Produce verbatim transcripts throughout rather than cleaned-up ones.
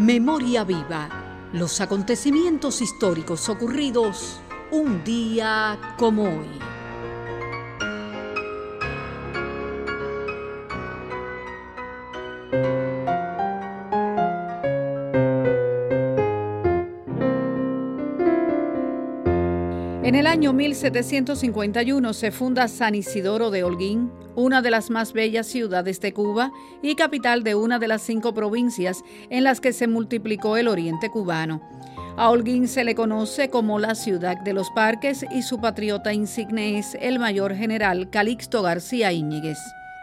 Memoria viva. Los acontecimientos históricos ocurridos un día como hoy. En el año mil setecientos cincuenta y uno se funda San Isidoro de Holguín, una de las más bellas ciudades de Cuba y capital de una de las cinco provincias en las que se multiplicó el oriente cubano. A Holguín se le conoce como la ciudad de los parques y su patriota insigne es el mayor general Calixto García Íñiguez.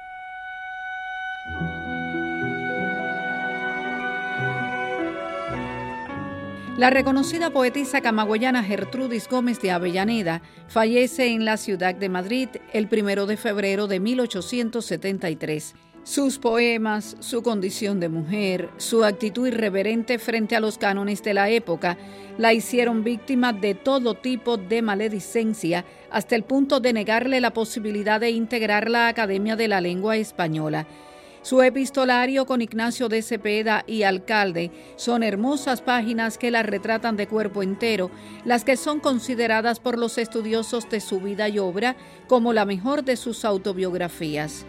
La reconocida poetisa camagüeyana Gertrudis Gómez de Avellaneda fallece en la ciudad de Madrid el primero de febrero de mil ochocientos setenta y tres. Sus poemas, su condición de mujer, su actitud irreverente frente a los cánones de la época la hicieron víctima de todo tipo de maledicencia hasta el punto de negarle la posibilidad de integrar la Academia de la Lengua Española. Su epistolario con Ignacio de Cepeda y Alcalde son hermosas páginas que la retratan de cuerpo entero, las que son consideradas por los estudiosos de su vida y obra como la mejor de sus autobiografías.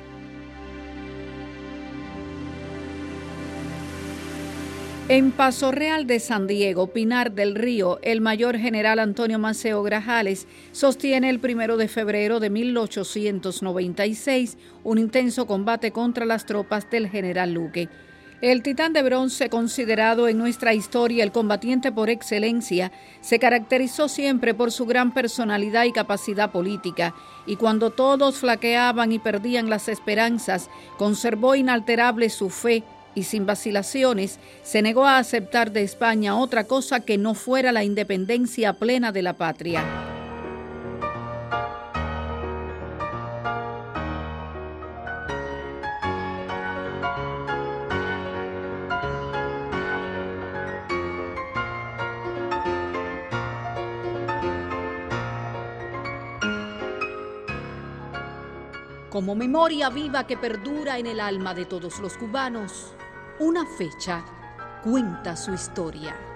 En Paso Real de San Diego, Pinar del Río, el mayor general Antonio Maceo Grajales sostiene el primero de febrero de mil ochocientos noventa y seis un intenso combate contra las tropas del general Luque. El titán de bronce, considerado en nuestra historia el combatiente por excelencia, se caracterizó siempre por su gran personalidad y capacidad política, y cuando todos flaqueaban y perdían las esperanzas, conservó inalterable su fe, y sin vacilaciones se negó a aceptar de España otra cosa que no fuera la independencia plena de la patria. Como memoria viva que perdura en el alma de todos los cubanos, una fecha cuenta su historia.